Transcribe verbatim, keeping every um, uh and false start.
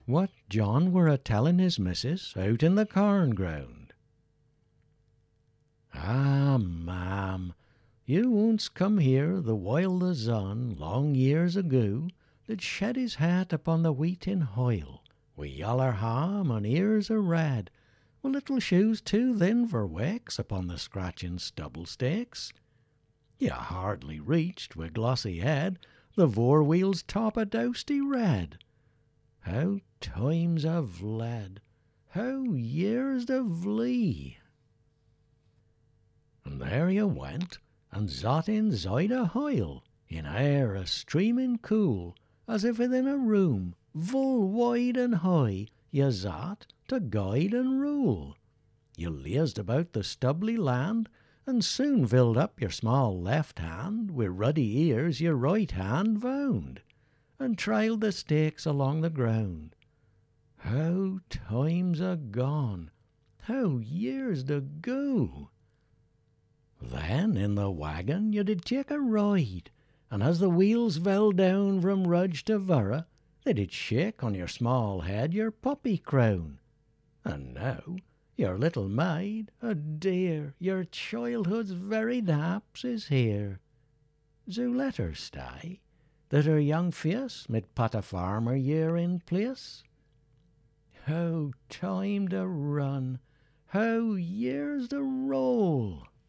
what John were a telling his missus out in the corn ground. Ah, ma'am, you once come here the while the sun, long years ago, did shed his hat upon the wheat in hoil, wi' yaller ham and ears o' red, wi' little shoes too thin for wecks upon the scratching stubble stakes. You hardly reached, wi' glossy head, the four wheels top o' Dousty Red. How times have fled, how years do flee! And there you went, and zot inside a hoil, in air a streaming cool, as if within a room, full wide and high, you zot to guide and rule. You lazed about the stubbly land, and soon filled up your small left hand, wi' ruddy ears your right hand found, and trailed the stakes along the ground. How times are gone, how years do go! Then in the wagon you did take a ride, and as the wheels fell down from Rudge to Vorra, they did shake on your small head your puppy crown. And now your little maid, a dear, your childhood's very daps is here. So let her stay, that her young face mid put a farmer year in place. How time to run, how years to roll!